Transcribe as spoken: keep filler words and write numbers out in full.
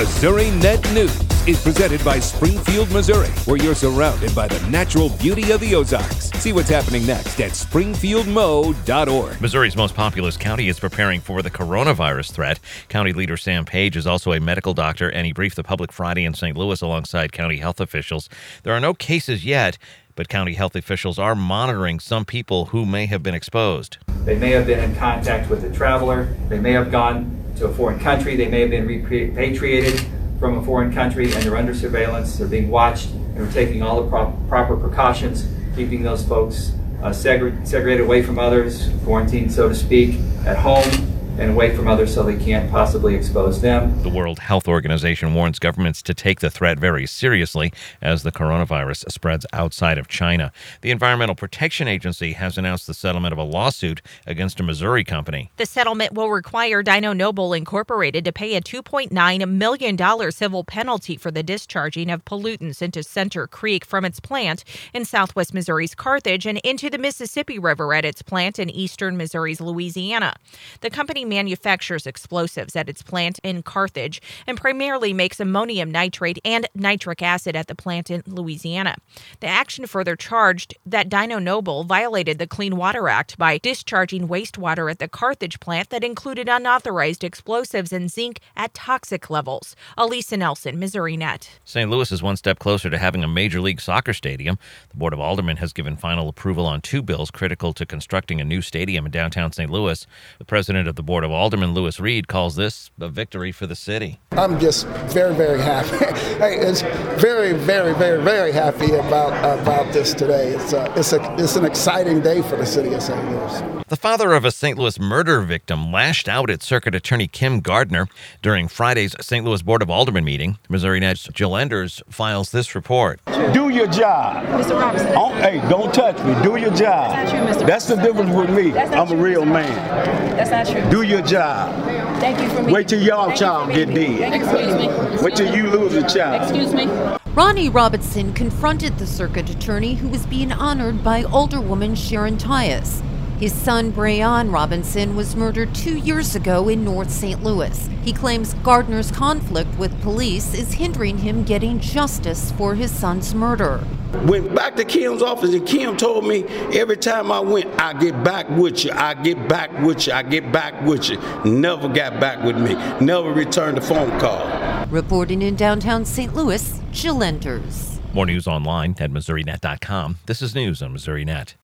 Missouri Net News is presented by Springfield, Missouri, where you're surrounded by the natural beauty of the Ozarks. See what's happening next at springfield mo dot org. Missouri's most populous county is preparing for the coronavirus threat. County leader Sam Page is also a medical doctor, and he briefed the public Friday in Saint Louis alongside county health officials. There are no cases yet, but county health officials are monitoring some people who may have been exposed. They may have been in contact with a traveler. They may have gone to a foreign country. They may have been repatriated from a foreign country, and they're under surveillance. They're being watched, and we're taking all the pro- proper precautions, keeping those folks uh, segre- segregated away from others, quarantined, so to speak, at home and away from others so they can't possibly expose them. The World Health Organization warns governments to take the threat very seriously as the coronavirus spreads outside of China. The Environmental Protection Agency has announced the settlement of a lawsuit against a Missouri company. The settlement will require Dyno Nobel Incorporated to pay a two point nine million dollars civil penalty for the discharging of pollutants into Center Creek from its plant in southwest Missouri's Carthage and into the Mississippi River at its plant in eastern Missouri's Louisiana. The company manufactures explosives at its plant in Carthage and primarily makes ammonium nitrate and nitric acid at the plant in Louisiana. The action further charged that Dyno Nobel violated the Clean Water Act by discharging wastewater at the Carthage plant that included unauthorized explosives and zinc at toxic levels. Elisa Nelson, Missouri Net. Saint Louis is one step closer to having a Major League Soccer stadium. The Board of Aldermen has given final approval on two bills critical to constructing a new stadium in downtown Saint Louis. The president of the Board of Aldermen, Lewis Reed, calls this a victory for the city. I'm just very, very happy. It's very, very, very, very happy about about this today. It's a, it's a, it's an exciting day for the city of Saint Louis. The father of a Saint Louis murder victim lashed out at Circuit Attorney Kim Gardner during Friday's Saint Louis Board of Aldermen meeting. Missouri Net's Jill Enders files this report. Do your job. Mister Robinson. Oh, hey, don't touch me. Do your job. That's not true, Mister That's the difference with me. I'm true, a real Mister man. That's not true. Do your job. Thank you for me. Wait till y'all Thank child you get for me. dead. Excuse me. Wait till you lose a child. Excuse me. Ronnie Robinson confronted the circuit attorney who was being honored by Alderwoman Sharon Tyus. His son, Brayon Robinson, was murdered two years ago in North Saint Louis. He claims Gardner's conflict with police is hindering him getting justice for his son's murder. Went back to Kim's office, and Kim told me every time I went, I get back with you, I get back with you, I get back with you. Never got back with me. Never returned a phone call. Reporting in downtown Saint Louis, Jill Enders. More news online at missouri net dot com. This is news on Missouri Net.